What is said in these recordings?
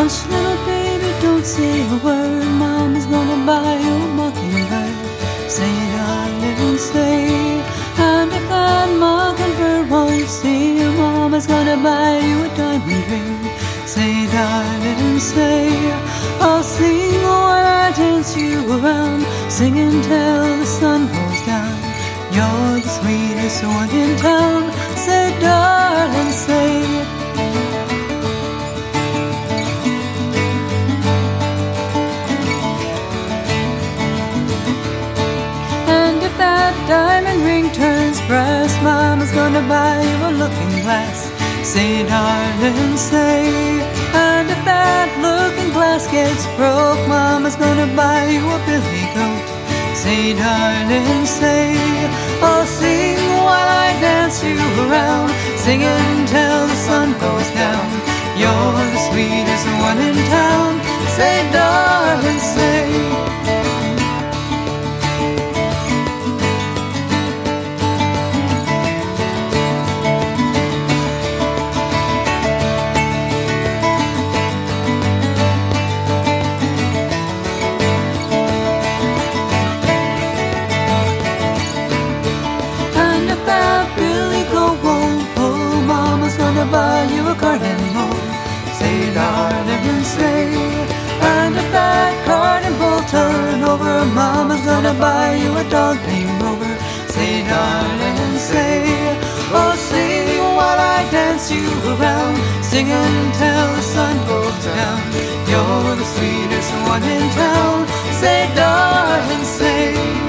Hush, little baby, don't say a word. Mama's gonna buy you a mockingbird. Say, darling, say. And if that mockingbird won't sing, Mama's gonna buy you a diamond ring. Say, darling, say. I'll sing while I dance you around. Sing until the sun goes down. You're the sweetest one in town. Say, darling, say. That diamond ring turns brass, Mama's gonna buy you a looking glass. Say, darling, say. And if that looking glass gets broke, Mama's gonna buy you a billy goat. Say, darling, say. I'll sing while I dance you around. Sing until the sun goes down. You're the sweetest one in town. Say, darling, say. Buy you a garden hole. Say, darling, say. And if that garden bowl turn over, Mama's gonna buy you a dog named Rover. Say, darling, say. Oh, sing while I dance you around. Sing until the sun goes down. You're the sweetest one in town. Say, darling, say.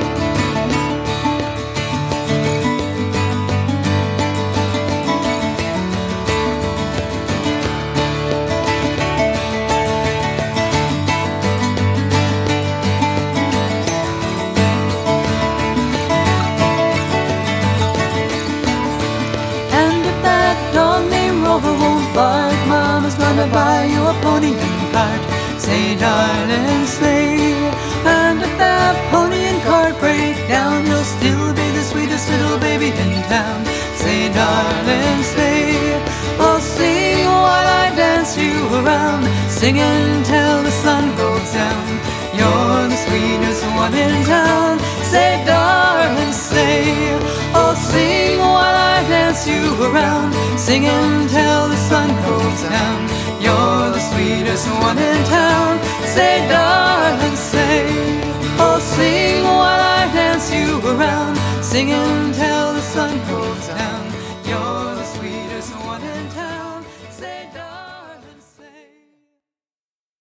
Rover won't bark, Mama's gonna buy you a pony and cart. Say, darling, say. And if that pony and cart break down, you'll still be the sweetest little baby in town. Say, darling, say. I'll sing while I dance you around. Sing until the sun goes down. You're the sweetest one in town. Say, darling, say. I'll sing while I dance you around. Sing until the sun goes down. You're the sweetest one in town. Say, darling, say. I'll sing while I dance you around. Sing until the sun goes down.